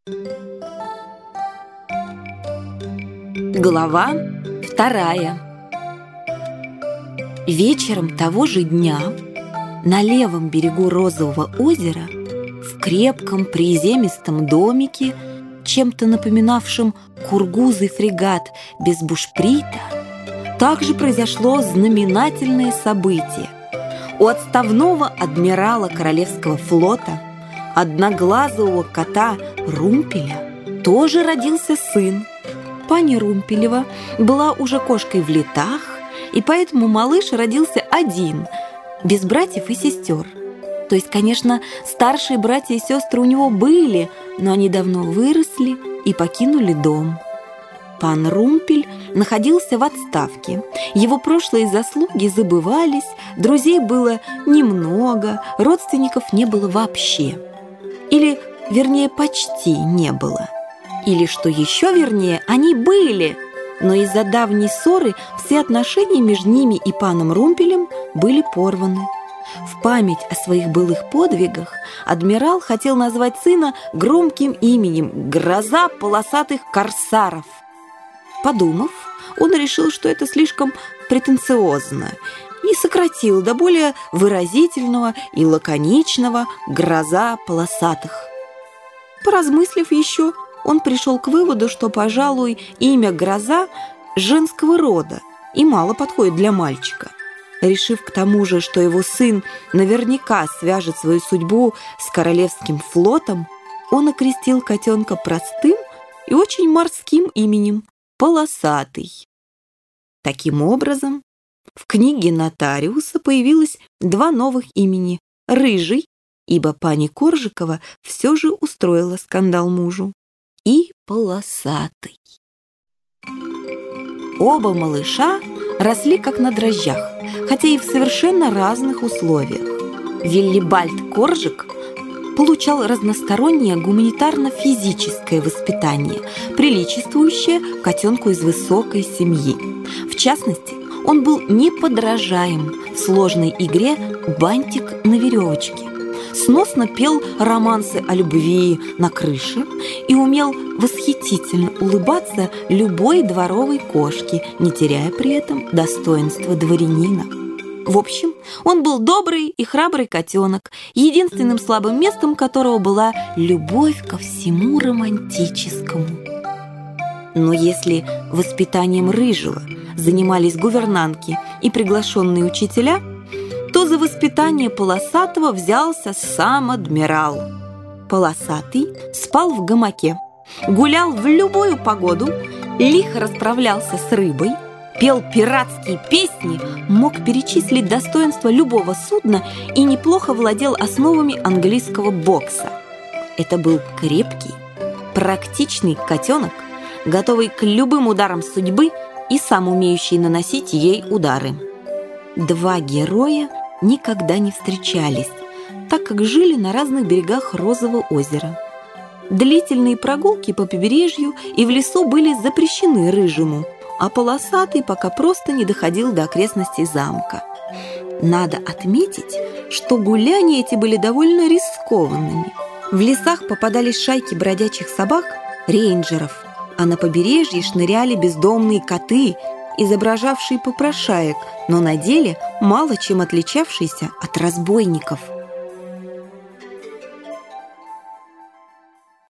Глава 2. Вечером того же дня на левом берегу Розового озера, в крепком приземистом домике, чем-то напоминавшем кургузый фрегат без бушприта, также произошло знаменательное событие. У отставного адмирала Королевского флота, одноглазого кота Румпеля, тоже родился сын. Пани Румпелева была уже кошкой в летах, и поэтому малыш родился один, без братьев и сестер. То есть, конечно, старшие братья и сестры у него были, но они давно выросли и покинули дом. Пан Румпель находился в отставке. Его прошлые заслуги забывались, друзей было немного, родственников не было вообще. Или, вернее, почти не было. Или, что еще вернее, они были, но из-за давней ссоры все отношения между ними и паном Румпелем были порваны. В память о своих былых подвигах адмирал хотел назвать сына громким именем «Гроза полосатых корсаров». Подумав, он решил, что это слишком претенциозно, и сократил до более выразительного и лаконичного «Гроза полосатых». Поразмыслив еще, он пришел к выводу, что, пожалуй, имя Гроза женского рода и мало подходит для мальчика. Решив к тому же, что его сын наверняка свяжет свою судьбу с Королевским флотом, он окрестил котенка простым и очень морским именем Полосатый. Таким образом, в книге нотариуса появилось два новых имени – Рыжий, ибо пани Коржикова все же устроила скандал мужу, и Полосатый. Оба малыша росли как на дрожжах, хотя и в совершенно разных условиях. Виллибальд Коржик получал разностороннее гуманитарно-физическое воспитание, приличествующее котенку из высокой семьи. В частности, он был неподражаем в сложной игре «Бантик на веревочке», сносно пел романсы о любви на крыше и умел восхитительно улыбаться любой дворовой кошке, не теряя при этом достоинства дворянина. В общем, он был добрый и храбрый котенок, единственным слабым местом которого была любовь ко всему романтическому. Но если воспитанием Рыжего занимались гувернантки и приглашенные учителя, то за воспитание Полосатого взялся сам адмирал. Полосатый спал в гамаке, гулял в любую погоду, лихо расправлялся с рыбой, пел пиратские песни, мог перечислить достоинства любого судна и неплохо владел основами английского бокса. Это был крепкий, практичный котенок, готовый к любым ударам судьбы и сам умеющий наносить ей удары. Два героя никогда не встречались, так как жили на разных берегах Розового озера. Длительные прогулки по побережью и в лесу были запрещены Рыжему, а Полосатый пока просто не доходил до окрестностей замка. Надо отметить, что гуляния эти были довольно рискованными. В лесах попадались шайки бродячих собак, рейнджеров, а на побережье шныряли бездомные коты, изображавшие попрошаек, но на деле мало чем отличавшиеся от разбойников.